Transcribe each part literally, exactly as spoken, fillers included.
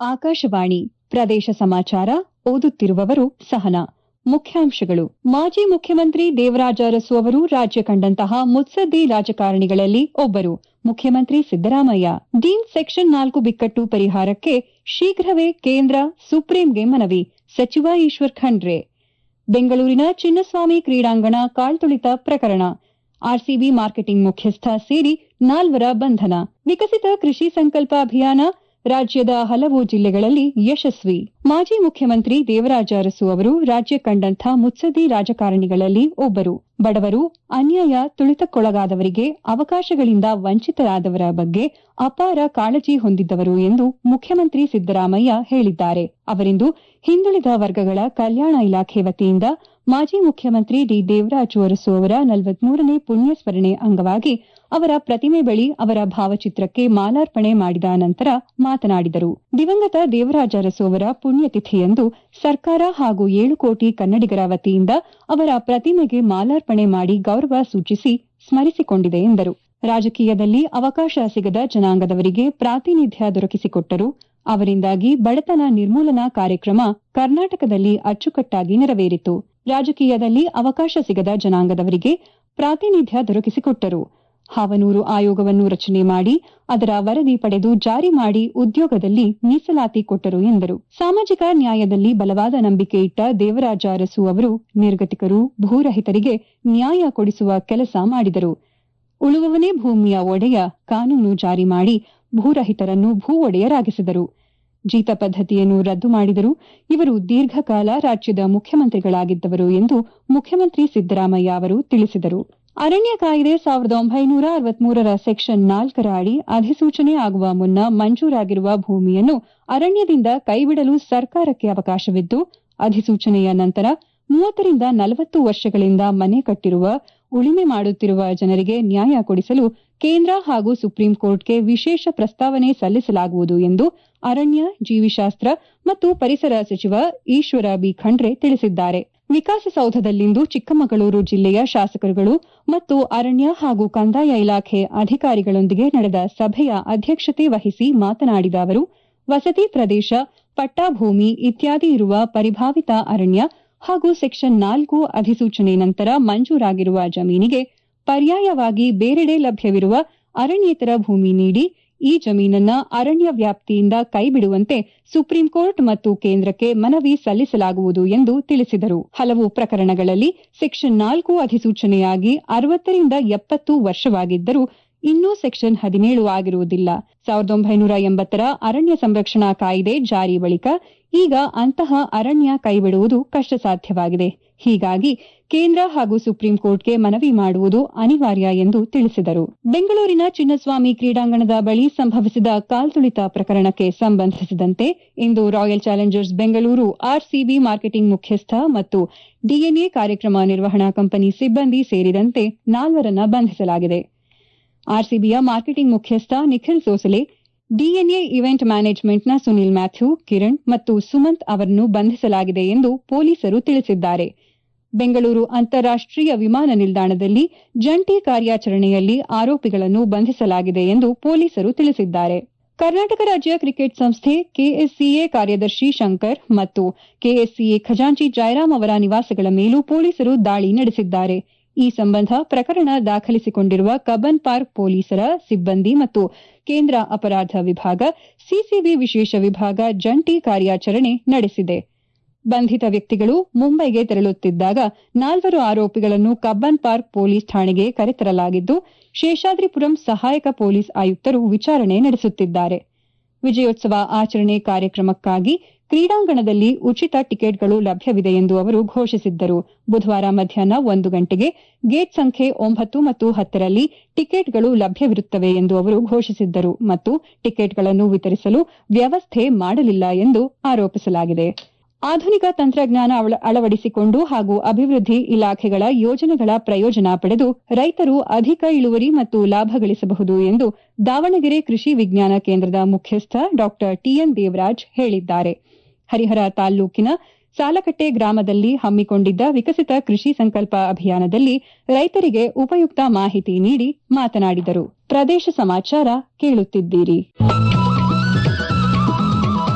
ಆಕಾಶವಾಣಿ ಪ್ರದೇಶ ಸಮಾಚಾರ ಓದುತ್ತಿರುವವರು ಸಹನಾ. ಮುಖ್ಯಾಂಶಗಳು. ಮಾಜಿ ಮುಖ್ಯಮಂತ್ರಿ ದೇವರಾಜ ಅರಸು ಅವರು ರಾಜ್ಯ ಕಂಡಂತಹ ಮುತ್ಸದ್ದಿ ರಾಜಕಾರಣಿಗಳಲ್ಲಿ ಒಬ್ಬರು. ಮುಖ್ಯಮಂತ್ರಿ ಸಿದ್ದರಾಮಯ್ಯ. ಡೀನ್ ಸೆಕ್ಷನ್ ನಾಲ್ಕು ಬಿಕ್ಕಟ್ಟು ಪರಿಹಾರಕ್ಕೆ ಶೀಘ್ರವೇ ಕೇಂದ್ರ ಸುಪ್ರೀಂಗೆ ಮನವಿ. ಸಚಿವ ಈಶ್ವರ್ ಖಂಡ್ರೆ. ಬೆಂಗಳೂರಿನ ಚಿನ್ನಸ್ವಾಮಿ ಕ್ರೀಡಾಂಗಣ ಕಾಳ್ತುಳಿತ ಪ್ರಕರಣ. ಆರ್ಸಿಬಿ ಮಾರ್ಕೆಟಿಂಗ್ ಮುಖ್ಯಸ್ಥ ಸೇರಿ ನಾಲ್ವರ ಬಂಧನ. ವಿಕಸಿತ ಕೃಷಿ ಸಂಕಲ್ಪ ಅಭಿಯಾನ ರಾಜ್ಯದ ಹಲವು ಜಿಲ್ಲೆಗಳಲ್ಲಿ ಯಶಸ್ವಿ. ಮಾಜಿ ಮುಖ್ಯಮಂತ್ರಿ ದೇವರಾಜ ಅರಸು ಅವರು ರಾಜ್ಯ ಕಂಡಂಥ ಮುತ್ಸದ್ದಿ ರಾಜಕಾರಣಿಗಳಲ್ಲಿ ಒಬ್ಬರು. ಬಡವರು, ಅನ್ಯಾಯ ತುಳಿತಕ್ಕೊಳಗಾದವರಿಗೆ ಅವಕಾಶಗಳಿಂದ ವಂಚಿತರಾದವರ ಬಗ್ಗೆ ಅಪಾರ ಕಾಳಜಿ ಹೊಂದಿದ್ದವರು ಎಂದು ಮುಖ್ಯಮಂತ್ರಿ ಸಿದ್ದರಾಮಯ್ಯ ಹೇಳಿದ್ದಾರೆ. ಅವರಿಂದು ಹಿಂದುಳಿದ ವರ್ಗಗಳ ಕಲ್ಯಾಣ ಇಲಾಖೆ ವತಿಯಿಂದ ಮಾಜಿ ಮುಖ್ಯಮಂತ್ರಿ ಡಿ ದೇವರಾಜ ಅರಸು ಅವರ ನಲವತ್ಮೂರನೇ ಪುಣ್ಯಸ್ಮರಣೆ ಅಂಗವಾಗಿ ಅವರ ಪ್ರತಿಮೆ ಬಳಿ ಅವರ ಭಾವಚಿತ್ರಕ್ಕೆ ಮಾಲಾರ್ಪಣೆ ಮಾಡಿದ ನಂತರ ಮಾತನಾಡಿದರು. ದಿವಂಗತ ದೇವರಾಜ ಅರಸು ಅವರ ಪುಣ್ಯತಿಥಿಯಂದು ಸರ್ಕಾರ ಹಾಗೂ ಏಳು ಕೋಟಿ ಕನ್ನಡಿಗರ ವತಿಯಿಂದ ಅವರ ಪ್ರತಿಮೆಗೆ ಮಾಲಾರ್ಪಣೆ ಮಾಡಿ ಗೌರವ ಸೂಚಿಸಿ ಸ್ಮರಿಸಿಕೊಂಡಿದೆ ಎಂದರು. ರಾಜಕೀಯದಲ್ಲಿ ಅವಕಾಶ ಸಿಗದ ಜನಾಂಗದವರಿಗೆ ಪ್ರಾತಿನಿಧ್ಯ ದೊರಕಿಸಿಕೊಟ್ಟರು. ಅವರಿಂದಾಗಿ ಬಡತನ ನಿರ್ಮೂಲನಾ ಕಾರ್ಯಕ್ರಮ ಕರ್ನಾಟಕದಲ್ಲಿ ಅಚ್ಚುಕಟ್ಟಾಗಿ ನೆರವೇರಿತು. ರಾಜಕೀಯದಲ್ಲಿ ಅವಕಾಶ ಸಿಗದ ಜನಾಂಗದವರಿಗೆ ಪ್ರಾತಿನಿಧ್ಯ ದೊರಕಿಸಿಕೊಟ್ಟರು. ಹಾವನೂರು ಆಯೋಗವನ್ನು ರಚನೆ ಮಾಡಿ ಅದರ ವರದಿ ಪಡೆದು ಜಾರಿ ಮಾಡಿ ಉದ್ಯೋಗದಲ್ಲಿ ಮೀಸಲಾತಿ ಕೊಟ್ಟರು ಎಂದರು. ಸಾಮಾಜಿಕ ನ್ಯಾಯದಲ್ಲಿ ಬಲವಾದ ನಂಬಿಕೆ ಇಟ್ಟ ದೇವರಾಜ ಅರಸು ಅವರು ನಿರ್ಗತಿಕರು, ಭೂರಹಿತರಿಗೆ ನ್ಯಾಯ ಕೊಡಿಸುವ ಕೆಲಸ ಮಾಡಿದರು. ಉಳುವವನೇ ಭೂಮಿಯ ಒಡೆಯ ಕಾನೂನು ಜಾರಿ ಮಾಡಿ ಭೂರಹಿತರನ್ನು ಭೂ ಒಡೆಯರಾಗಿಸಿದರು. ಜೀತ ಪದ್ಧತಿಯನ್ನು ರದ್ದು ಮಾಡಿದರು. ಇವರು ದೀರ್ಘಕಾಲ ರಾಜ್ಯದ ಮುಖ್ಯಮಂತ್ರಿಗಳಾಗಿದ್ದವರು ಎಂದು ಮುಖ್ಯಮಂತ್ರಿ ಸಿದ್ದರಾಮಯ್ಯ ಅವರು ತಿಳಿಸಿದರು. ಅರಣ್ಯ ಕಾಯ್ದೆ ಸಾವಿರದ ಒಂಬೈನೂರ ಅರವತ್ಮೂರರ ಸೆಕ್ಷನ್ ನಾಲ್ಕರ ಅಡಿ ಅಧಿಸೂಚನೆ ಆಗುವ ಮುನ್ನ ಮಂಜೂರಾಗಿರುವ ಭೂಮಿಯನ್ನು ಅರಣ್ಯದಿಂದ ಕೈಬಿಡಲು ಸರ್ಕಾರಕ್ಕೆ ಅವಕಾಶವಿದ್ದು, ಅಧಿಸೂಚನೆಯ ನಂತರ ಮೂವತ್ತರಿಂದ ನಲವತ್ತು ವರ್ಷಗಳಿಂದ ಮನೆ ಕಟ್ಟಿರುವ, ಉಳಿಮೆ ಮಾಡುತ್ತಿರುವ ಜನರಿಗೆ ನ್ಯಾಯ ಕೊಡಿಸಲು ಕೇಂದ್ರ ಹಾಗೂ ಸುಪ್ರೀಂ ಕೋರ್ಟ್ಗೆ ವಿಶೇಷ ಪ್ರಸ್ತಾವನೆ ಸಲ್ಲಿಸಲಾಗುವುದು ಎಂದು ಅರಣ್ಯ, ಜೀವಿಶಾಸ್ತ್ರ ಮತ್ತು ಪರಿಸರ ಸಚಿವ ಈಶ್ವರ ಬಿ ಖಂಡ್ರೆ ತಿಳಿಸಿದ್ದಾರೆ. ವಿಕಾಸಸೌಧದಲ್ಲಿಂದು ಚಿಕ್ಕಮಗಳೂರು ಜಿಲ್ಲೆಯ ಶಾಸಕರುಗಳು ಮತ್ತು ಅರಣ್ಯ ಹಾಗೂ ಕಂದಾಯ ಇಲಾಖೆ ಅಧಿಕಾರಿಗಳೊಂದಿಗೆ ನಡೆದ ಸಭೆಯ ಅಧ್ಯಕ್ಷತೆ ವಹಿಸಿ ಮಾತನಾಡಿದ ಅವರು, ವಸತಿ ಪ್ರದೇಶ, ಪಟ್ಟಾಭೂಮಿ ಇತ್ಯಾದಿ ಇರುವ ಪರಿಭಾವಿತ ಅರಣ್ಯ ಹಾಗೂ ಸೆಕ್ಷನ್ ನಾಲ್ಕು ಅಧಿಸೂಚನೆ ನಂತರ ಮಂಜೂರಾಗಿರುವ ಜಮೀನಿಗೆ ಪರ್ಯಾಯವಾಗಿ ಬೇರೆಡೆ ಲಭ್ಯವಿರುವ ಅರಣ್ಯೇತರ ಭೂಮಿ ನೀಡಿ ಈ ಜಮೀನನ್ನ ಅರಣ್ಯ ವ್ಯಾಪ್ತಿಯಿಂದ ಕೈಬಿಡುವಂತೆ ಸುಪ್ರೀಂ ಕೋರ್ಟ್ ಮತ್ತು ಕೇಂದ್ರಕ್ಕೆ ಮನವಿ ಸಲ್ಲಿಸಲಾಗುವುದು ಎಂದು ತಿಳಿಸಿದರು. ಹಲವು ಪ್ರಕರಣಗಳಲ್ಲಿ ಸೆಕ್ಷನ್ ನಾಲ್ಕು ಅಧಿಸೂಚನೆಯಾಗಿ ಅರವತ್ತರಿಂದ ಎಪ್ಪತ್ತು ವರ್ಷವಾಗಿದ್ದರೂ ಇನ್ನೂ ಸೆಕ್ಷನ್ ಹದಿನೇಳು ಆಗಿರುವುದಿಲ್ಲ. ಸಾವಿರದ ಒಂಬೈನೂರ ಎಂಬತ್ತರ ಅರಣ್ಯ ಸಂರಕ್ಷಣಾ ಕಾಯ್ದೆ ಜಾರಿ ಬಳಿಕ ಈಗ ಅಂತಹ ಅರಣ್ಯ ಕೈಬಿಡುವುದು ಕಷ್ಟಸಾಧ್ಯವಾಗಿದೆ. ಹೀಗಾಗಿ ಕೇಂದ್ರ ಹಾಗೂ ಸುಪ್ರೀಂ ಕೋರ್ಟ್ಗೆ ಮನವಿ ಮಾಡುವುದು ಅನಿವಾರ್ಯ ಎಂದು ತಿಳಿಸಿದರು. ಬೆಂಗಳೂರಿನ ಚಿನ್ನಸ್ವಾಮಿ ಕ್ರೀಡಾಂಗಣದ ಬಳಿ ಸಂಭವಿಸಿದ ಕಾಲ್ತುಳಿತ ಪ್ರಕರಣಕ್ಕೆ ಸಂಬಂಧಿಸಿದಂತೆ ಇಂದು royal challengers Bengaluru RCB marketing ಮುಖ್ಯಸ್ಥ ಮತ್ತು ಡಿಎನ್ಎ ಕಾರ್ಯಕ್ರಮ ನಿರ್ವಹಣಾ ಕಂಪನಿ ಸಿಬ್ಬಂದಿ ಸೇರಿದಂತೆ ನಾಲ್ವರನ್ನ ಬಂಧಿಸಲಾಗಿದೆ. ಆರ್ಸಿಬಿಯ ಮಾರ್ಕೆಟಿಂಗ್ ಮುಖ್ಯಸ್ಥ ನಿಖಿಲ್ ಸೋಸಲೆ, ಡಿಎನ್ಎ ಇವೆಂಟ್ ಮ್ಯಾನೇಜ್ಮೆಂಟ್ನ ಸುನಿಲ್ ಮ್ಯಾಥ್ಯೂ, ಕಿರಣ್ ಮತ್ತು ಸುಮಂತ್ ಅವರನ್ನು ಬಂಧಿಸಲಾಗಿದೆ ಎಂದು ಪೊಲೀಸರು ತಿಳಿಸಿದ್ದಾರೆ. ಬೆಂಗಳೂರು ಅಂತಾರಾಷ್ಟೀಯ ವಿಮಾನ ನಿಲ್ದಾಣದಲ್ಲಿ ಜಂಟಿ ಕಾರ್ಯಾಚರಣೆಯಲ್ಲಿ ಆರೋಪಿಗಳನ್ನು ಬಂಧಿಸಲಾಗಿದೆ ಎಂದು ಪೊಲೀಸರು ತಿಳಿಸಿದ್ದಾರೆ. ಕರ್ನಾಟಕ ರಾಜ್ಯ ಕ್ರಿಕೆಟ್ ಸಂಸ್ಥೆ ಕೆಎಸ್ಸಿಎ ಕಾರ್ಯದರ್ಶಿ ಶಂಕರ್ ಮತ್ತು ಕೆಎಸ್ಸಿಎ ಖಜಾಂಚಿ ಜಯರಾಮ್ ಅವರ ನಿವಾಸಗಳ ಮೇಲೂ ಪೊಲೀಸರು ದಾಳಿ ನಡೆಸಿದ್ದಾರೆ. ಈ ಸಂಬಂಧ ಪ್ರಕರಣ ದಾಖಲಿಸಿಕೊಂಡಿರುವ ಕಬ್ಬನ್ ಪಾರ್ಕ್ ಪೊಲೀಸರ ಸಿಬ್ಬಂದಿ ಮತ್ತು ಕೇಂದ್ರ ಅಪರಾಧ ವಿಭಾಗ, ಸಿಸಿಬಿ ವಿಶೇಷ ವಿಭಾಗ ಜಂಟಿ ಕಾರ್ಯಾಚರಣೆ ನಡೆಸಿದೆ. ಬಂಧಿತ ವ್ಯಕ್ತಿಗಳು ಮುಂಬೈಗೆ ತೆರಳುತ್ತಿದ್ದಾಗ ನಾಲ್ವರು ಆರೋಪಿಗಳನ್ನು ಕಬ್ಬನ್ ಪಾರ್ಕ್ ಪೊಲೀಸ್ ಠಾಣೆಗೆ ಕರೆತರಲಾಗಿದ್ದು, ಶೇಷಾದ್ರಿಪುರಂ ಸಹಾಯಕ ಪೊಲೀಸ್ ಆಯುಕ್ತರು ವಿಚಾರಣೆ ನಡೆಸುತ್ತಿದ್ದಾರೆ. ವಿಜಯೋತ್ಸವ ಆಚರಣೆ ಕಾರ್ಯಕ್ರಮಕ್ಕಾಗಿ ಕ್ರೀಡಾಂಗಣದಲ್ಲಿ ಉಚಿತ ಟಿಕೆಟ್ಗಳು ಲಭ್ಯವಿದೆ ಎಂದು ಅವರು ಘೋಷಿಸಿದ್ದರು. ಬುಧವಾರ ಮಧ್ಯಾಹ್ನ ಒಂದು ಗಂಟೆಗೆ ಗೇಟ್ ಸಂಖ್ಯೆ ಒಂಬತ್ತು ಮತ್ತು ಹತ್ತರಲ್ಲಿ ಟಿಕೆಟ್ಗಳು ಲಭ್ಯವಿರುತ್ತವೆ ಎಂದು ಅವರು ಘೋಷಿಸಿದ್ದರು ಮತ್ತು ಟಿಕೆಟ್ಗಳನ್ನು ವಿತರಿಸಲು ವ್ಯವಸ್ಥೆ ಮಾಡಲಿಲ್ಲ ಎಂದು ಆರೋಪಿಸಲಾಗಿದೆ. ಆಧುನಿಕ ತಂತ್ರಜ್ಞಾನ ಅಳವಡಿಸಿಕೊಂಡು ಹಾಗೂ ಅಭಿವೃದ್ಧಿ ಇಲಾಖೆಗಳ ಯೋಜನೆಗಳ ಪ್ರಯೋಜನ ಪಡೆದು ರೈತರು ಅಧಿಕ ಇಳುವರಿ ಮತ್ತು ಲಾಭ ಗಳಿಸಬಹುದು ಎಂದು ದಾವಣಗೆರೆ ಕೃಷಿ ವಿಜ್ಞಾನ ಕೇಂದ್ರದ ಮುಖ್ಯಸ್ಥ ಡಾ ಟಿಎನ್ ದೇವರಾಜ್ ಹೇಳಿದ್ದಾರೆ. ಹರಿಹರ ತಾಲ್ಲೂಕಿನ ಸಾಲಕಟ್ಟೆ ಗ್ರಾಮದಲ್ಲಿ ಹಮ್ಮಿಕೊಂಡಿದ್ದ ವಿಕಸಿತ ಕೃಷಿ ಸಂಕಲ್ಪ ಅಭಿಯಾನದಲ್ಲಿ ರೈತರಿಗೆ ಉಪಯುಕ್ತ ಮಾಹಿತಿ ನೀಡಿ ಮಾತನಾಡಿದರು. ಪ್ರದೇಶ ಸಮಾಚಾರ ಕೇಳುತ್ತಿದ್ದೀರಿ.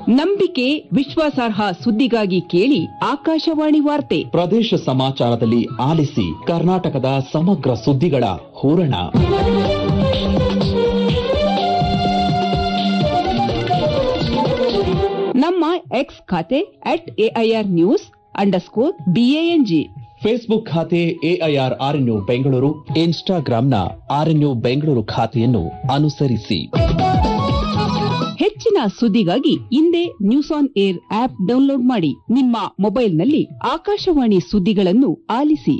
ನಂಬಿಕೆ ವಿಶ್ವಾಸಾರ್ಹ ಸುದ್ದಿಗಾಗಿ ಕೇಳಿ ಆಕಾಶವಾಣಿ ವಾರ್ತೆ. ಪ್ರದೇಶ ಸಮಾಚಾರದಲ್ಲಿ ಆಲಿಸಿ ಕರ್ನಾಟಕದ ಸಮಗ್ರ ಸುದ್ದಿಗಳ ಹೂರಣ. ನಮ್ಮ ಎಕ್ಸ್ ಖಾತೆ at AIR news underscore B A N G, Facebook ಖಾತೆ ಎಐಆರ್ ಆರ್ಎನ್ಯು ಬೆಂಗಳೂರು, ಇನ್ಸ್ಟಾಗ್ರಾಂನ ಆರ್ಎನ್ಯು ಬೆಂಗಳೂರು ಖಾತೆಯನ್ನು ಅನುಸರಿಸಿ. ಹೆಚ್ಚಿನ ಸುದ್ದಿಗಾಗಿ ಹಿಂದೆ news on air app download ಮಾಡಿ. ನಿಮ್ಮ ಮೊಬೈಲ್ನಲ್ಲಿ ಆಕಾಶವಾಣಿ ಸುದ್ದಿಗಳನ್ನು ಆಲಿಸಿ.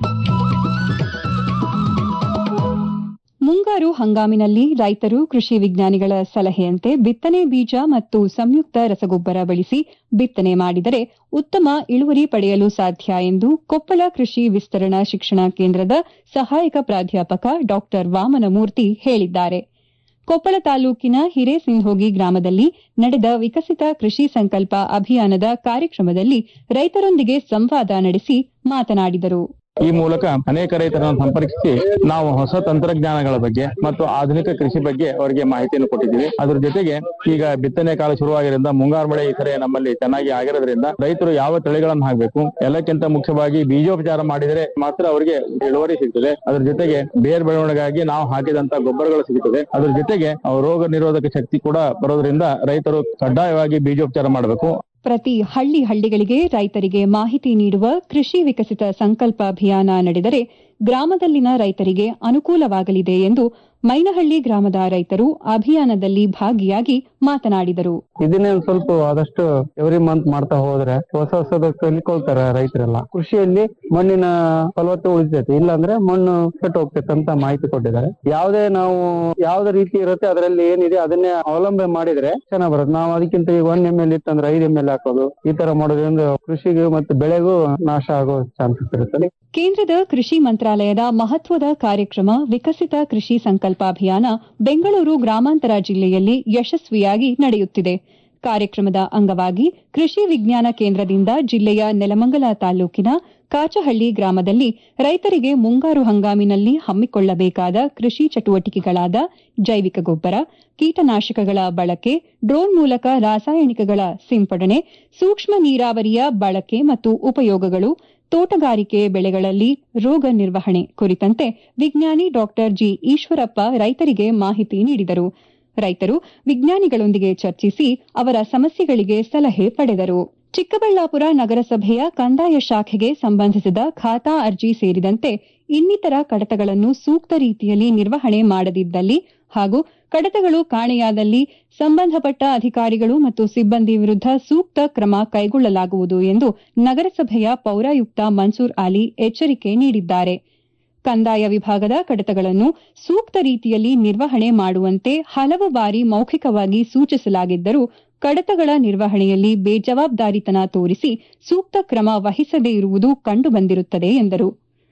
ಮುಂಗಾರು ಹಂಗಾಮಿನಲ್ಲಿ ರೈತರು ಕೃಷಿ ವಿಜ್ಞಾನಿಗಳ ಸಲಹೆಯಂತೆ ಬಿತ್ತನೆ ಬೀಜ ಮತ್ತು ಸಂಯುಕ್ತ ರಸಗೊಬ್ಬರ ಬಳಸಿ ಬಿತ್ತನೆ ಮಾಡಿದರೆ ಉತ್ತಮ ಇಳುವರಿ ಪಡೆಯಲು ಸಾಧ್ಯ ಎಂದು ಕೊಪ್ಪಳ ಕೃಷಿ ವಿಸ್ತರಣಾ ಶಿಕ್ಷಣ ಕೇಂದ್ರದ ಸಹಾಯಕ ಪ್ರಾಧ್ಯಾಪಕ ಡಾ ವಾಮನಮೂರ್ತಿ ಹೇಳಿದ್ದಾರೆ. ಕೊಪ್ಪಳ ತಾಲೂಕಿನ ಹಿರೇಸಿಂಧೋಗಿ ಗ್ರಾಮದಲ್ಲಿ ನಡೆದ ವಿಕಸಿತ ಕೃಷಿ ಸಂಕಲ್ಪ ಅಭಿಯಾನದ ಕಾರ್ಯಕ್ರಮದಲ್ಲಿ ರೈತರೊಂದಿಗೆ ಸಂವಾದ ನಡೆಸಿ ಮಾತನಾಡಿದರು. ಈ ಮೂಲಕ ಅನೇಕ ರೈತರನ್ನು ಸಂಪರ್ಕಿಸಿ ನಾವು ಹೊಸ ತಂತ್ರಜ್ಞಾನಗಳ ಬಗ್ಗೆ ಮತ್ತು ಆಧುನಿಕ ಕೃಷಿ ಬಗ್ಗೆ ಅವರಿಗೆ ಮಾಹಿತಿಯನ್ನು ಕೊಟ್ಟಿದ್ದೀವಿ. ಅದ್ರ ಜೊತೆಗೆ ಈಗ ಬಿತ್ತನೆ ಕಾಲ ಶುರುವಾಗಿರೋದ್ರಿಂದ ಮುಂಗಾರು ಮಳೆ ಈ ಸರಿ ನಮ್ಮಲ್ಲಿ ಚೆನ್ನಾಗಿ ಆಗಿರೋದ್ರಿಂದ ರೈತರು ಯಾವ ತಳಿಗಳನ್ನು ಹಾಕಬೇಕು, ಎಲ್ಲಕ್ಕಿಂತ ಮುಖ್ಯವಾಗಿ ಬೀಜೋಪಚಾರ ಮಾಡಿದರೆ ಮಾತ್ರ ಅವರಿಗೆ ಇಳುವರಿ ಸಿಗ್ತದೆ. ಅದ್ರ ಜೊತೆಗೆ ಬೇರ್ ಬೆಳವಣಿಗೆಗಾಗಿ ನಾವು ಹಾಕಿದಂತ ಗೊಬ್ಬರಗಳು ಸಿಗುತ್ತದೆ. ಅದ್ರ ಜೊತೆಗೆ ರೋಗ ನಿರೋಧಕ ಶಕ್ತಿ ಕೂಡ ಬರೋದ್ರಿಂದ ರೈತರು ಕಡ್ಡಾಯವಾಗಿ ಬೀಜೋಪಚಾರ ಮಾಡಬೇಕು. ಪ್ರತಿ ಹಳ್ಳಿ ಹಳ್ಳಿಗಳಿಗೆ ರೈತರಿಗೆ ಮಾಹಿತಿ ನೀಡುವ ಕೃಷಿ ವಿಕಸಿತ ಸಂಕಲ್ಪ ಅಭಿಯಾನ ನಡೆದರೆ ಗ್ರಾಮದಲ್ಲಿನ ರೈತರಿಗೆ ಅನುಕೂಲವಾಗಲಿದೆ ಎಂದು ಮೈನಹಳ್ಳಿ ಗ್ರಾಮದ ರೈತರು ಅಭಿಯಾನದಲ್ಲಿ ಭಾಗಿಯಾಗಿ ಮಾತನಾಡಿದರು. ಇದನ್ನೇ ಸ್ವಲ್ಪ ಆದಷ್ಟು ಎವ್ರಿ ಮಂತ್ ಮಾಡ್ತಾ ಹೋದ್ರೆ ಹೊಸ ಹೊಸದ ಕಲಿಕೊಳ್ತಾರೆ ರೈತರೆಲ್ಲ. ಕೃಷಿಯಲ್ಲಿ ಮಣ್ಣಿನ ಫಲವತ್ತತೆ ಉಳಿತೈತೆ, ಇಲ್ಲಾಂದ್ರೆ ಮಣ್ಣು ಕೆಟ್ಟು ಹೋಗ್ತೈತೆ ಅಂತ ಮಾಹಿತಿ ಕೊಟ್ಟಿದ್ದಾರೆ. ಯಾವುದೇ ನಾವು ಯಾವ್ದೇ ರೀತಿ ಇರುತ್ತೆ ಅದರಲ್ಲಿ ಏನಿದೆ ಅದನ್ನೇ ಅವಲಂಬನೆ ಮಾಡಿದ್ರೆ ಚೆನ್ನಾಗ್ ಬರುತ್ತೆ. ನಾವು ಅದಕ್ಕಿಂತ ಈಗ ಒಂದ್ ಎಮ್ ಎಲ್ ಇತ್ತಂದ್ರೆ ಐದು ಎಮ್ ಎಲ್ ಹಾಕೋದು, ಈ ತರ ಮಾಡೋದ್ರಿಂದ ಕೃಷಿಗೂ ಮತ್ತು ಬೆಳೆಗೂ ನಾಶ ಆಗೋ ಚಾನ್ಸಸ್ ಇರುತ್ತೆ. ಕೇಂದ್ರದ ಕೃಷಿ ಮಂತ್ರಾಲಯದ ಮಹತ್ವದ ಕಾರ್ಯಕ್ರಮ ವಿಕಸಿತ ಕೃಷಿ ಸಂಕಲ್ಪ ಅಭಿಯಾನ ಬೆಂಗಳೂರು ಗ್ರಾಮಾಂತರ ಜಿಲ್ಲೆಯಲ್ಲಿ ಯಶಸ್ವಿಯಾಗಿ ನಡೆಯುತ್ತಿದೆ. ಕಾರ್ಯಕ್ರಮದ ಅಂಗವಾಗಿ ಕೃಷಿ ವಿಜ್ಞಾನ ಕೇಂದ್ರದಿಂದ ಜಿಲ್ಲೆಯ ನೆಲಮಂಗಲ ತಾಲೂಕಿನ ಕಾಚಹಳ್ಳಿ ಗ್ರಾಮದಲ್ಲಿ ರೈತರಿಗೆ ಮುಂಗಾರು ಹಂಗಾಮಿನಲ್ಲಿ ಹಮ್ಮಿಕೊಳ್ಳಬೇಕಾದ ಕೃಷಿ ಚಟುವಟಿಕೆಗಳಾದ ಜೈವಿಕ ಗೊಬ್ಬರ, ಕೀಟನಾಶಕಗಳ ಬಳಕೆ, ಡ್ರೋನ್ ಮೂಲಕ ರಾಸಾಯನಿಕಗಳ ಸಿಂಪಡಣೆ, ಸೂಕ್ಷ್ಮ ನೀರಾವರಿಯ ಬಳಕೆ ಮತ್ತು ಉಪಯೋಗಗಳು, ತೋಟಗಾರಿಕೆ ಬೆಳೆಗಳಲ್ಲಿ ರೋಗ ನಿರ್ವಹಣೆ ಕುರಿತಂತೆ ವಿಜ್ಞಾನಿ ಡಾಕ್ಟರ್ ಜಿ ಈಶ್ವರಪ್ಪ ರೈತರಿಗೆ ಮಾಹಿತಿ ನೀಡಿದರು. ರೈತರು ವಿಜ್ಞಾನಿಗಳೊಂದಿಗೆ ಚರ್ಚಿಸಿ ಅವರ ಸಮಸ್ಯೆಗಳಿಗೆ ಸಲಹೆ ಪಡೆದರು. ಚಿಕ್ಕಬಳ್ಳಾಪುರ ನಗರಸಭೆಯ ಕಂದಾಯ ಶಾಖೆಗೆ ಸಂಬಂಧಿಸಿದ ಖಾತಾ ಅರ್ಜಿ ಸೇರಿದಂತೆ ಇನ್ನಿತರ ಕಡತಗಳನ್ನು ಸೂಕ್ತ ರೀತಿಯಲ್ಲಿ ನಿರ್ವಹಣೆ ಮಾಡದಿದ್ದಲ್ಲಿ ಹಾಗೂ ಕಡತಗಳು ಕಾಣೆಯಾದಲ್ಲಿ ಸಂಬಂಧಪಟ್ಟ ಅಧಿಕಾರಿಗಳು ಮತ್ತು ಸಿಬ್ಬಂದಿ ವಿರುದ್ಧ ಸೂಕ್ತ ಕ್ರಮ ಕೈಗೊಳ್ಳಲಾಗುವುದು ಎಂದು ನಗರಸಭೆಯ ಪೌರಾಯುಕ್ತ ಮನ್ಸೂರ್ ಅಲಿ ಎಚ್ಚರಿಕೆ ನೀಡಿದ್ದಾರೆ. ಕಂದಾಯ ವಿಭಾಗದ ಕಡತಗಳನ್ನು ಸೂಕ್ತ ರೀತಿಯಲ್ಲಿ ನಿರ್ವಹಣೆ ಮಾಡುವಂತೆ ಹಲವು ಬಾರಿ ಮೌಖಿಕವಾಗಿ ಸೂಚಿಸಲಾಗಿದ್ದರೂ ಕಡತಗಳ ನಿರ್ವಹಣೆಯಲ್ಲಿ ಬೇಜವಾಬ್ದಾರಿತನ ತೋರಿಸಿ ಸೂಕ್ತ ಕ್ರಮ ವಹಿಸದೇ ಇರುವುದು ಕಂಡುಬಂದಿರುತ್ತದೆ ಎಂದರು.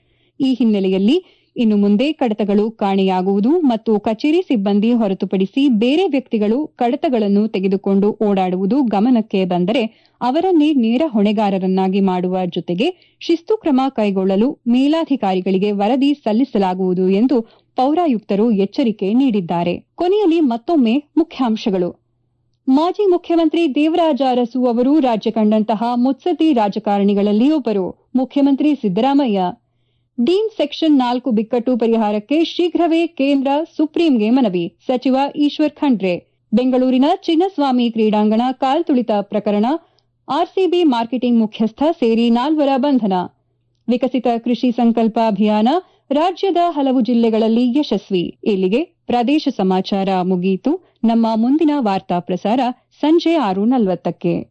ಈ ಹಿನ್ನೆಲೆಯಲ್ಲಿ ಇನ್ನು ಮುಂದೆ ಕಡತಗಳು ಕಾಣೆಯಾಗುವುದು ಮತ್ತು ಕಚೇರಿ ಸಿಬ್ಬಂದಿ ಹೊರತುಪಡಿಸಿ ಬೇರೆ ವ್ಯಕ್ತಿಗಳು ಕಡತಗಳನ್ನು ತೆಗೆದುಕೊಂಡು ಓಡಾಡುವುದು ಗಮನಕ್ಕೆ ಬಂದರೆ ಅವರನ್ನೇ ನೇರ ಹೊಣೆಗಾರರನ್ನಾಗಿ ಮಾಡುವ ಜೊತೆಗೆ ಶಿಸ್ತು ಕ್ರಮ ಕೈಗೊಳ್ಳಲು ಮೇಲಾಧಿಕಾರಿಗಳಿಗೆ ವರದಿ ಸಲ್ಲಿಸಲಾಗುವುದು ಎಂದು ಪೌರಾಯುಕ್ತರು ಎಚ್ಚರಿಕೆ ನೀಡಿದ್ದಾರೆ. ಕೊನೆಯಲ್ಲಿ ಮತ್ತೊಮ್ಮೆ ಮುಖ್ಯಾಂಶಗಳು. ಮಾಜಿ ಮುಖ್ಯಮಂತ್ರಿ ದೇವರಾಜ ಅರಸು ಅವರು ರಾಜ್ಯ ಕಂಡಂತಹ ಮುತ್ಸದ್ದಿ ರಾಜಕಾರಣಿಗಳಲ್ಲಿ ಒಬ್ಬರು. ಮುಖ್ಯಮಂತ್ರಿ ಸಿದ್ದರಾಮಯ್ಯ. ಡೀನ್ ಸೆಕ್ಷನ್ ನಾಲ್ಕು ಬಿಕ್ಕಟ್ಟು ಪರಿಹಾರಕ್ಕೆ ಶೀಘ್ರವೇ ಕೇಂದ್ರ ಸುಪ್ರೀಂಗೆ ಮನವಿ. ಸಚಿವ ಈಶ್ವರ್ ಖಂಡ್ರೆ. ಬೆಂಗಳೂರಿನ ಚಿನ್ನಸ್ವಾಮಿ ಕ್ರೀಡಾಂಗಣ ಕಾಲ್ತುಳಿತ ಪ್ರಕರಣ, ಆರ್ಸಿಬಿ ಮಾರ್ಕೆಟಿಂಗ್ ಮುಖ್ಯಸ್ಥ ಸೇರಿ ನಾಲ್ವರ ಬಂಧನ. ವಿಕಸಿತ ಕೃಷಿ ಸಂಕಲ್ಪ ಅಭಿಯಾನ ರಾಜ್ಯದ ಹಲವು ಜಿಲ್ಲೆಗಳಲ್ಲಿ ಯಶಸ್ವಿ. ಇಲ್ಲಿಗೆ ಪ್ರದೇಶ ಸಮಾಚಾರ ಮುಗಿಯಿತು. ನಮ್ಮ ಮುಂದಿನ ವಾರ್ತಾ ಪ್ರಸಾರ ಸಂಜೆ ಆರು ನಲವತ್ತಕ್ಕೆ.